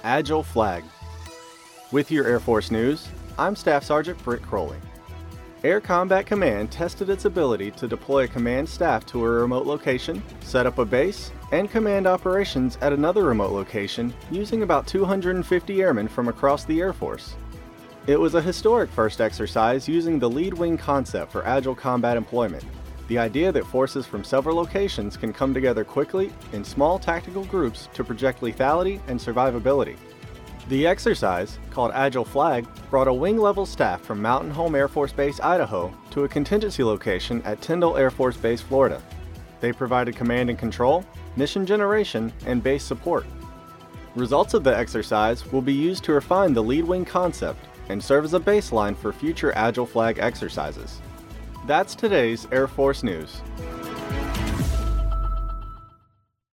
Agile Flag. With your Air Force News, I'm Staff Sergeant Britt Crowley. Air Combat Command tested its ability to deploy a command staff to a remote location, set up a base, and command operations at another remote location using about 250 airmen from across the Air Force. It was a historic first exercise using the lead wing concept for agile combat employment, the idea that forces from several locations can come together quickly in small tactical groups to project lethality and survivability. The exercise, called Agile Flag, brought a wing-level staff from Mountain Home Air Force Base, Idaho, to a contingency location at Tyndall Air Force Base, Florida. They provided command and control, mission generation, and base support. Results of the exercise will be used to refine the lead wing concept and serve as a baseline for future Agile Flag exercises. That's today's Air Force News.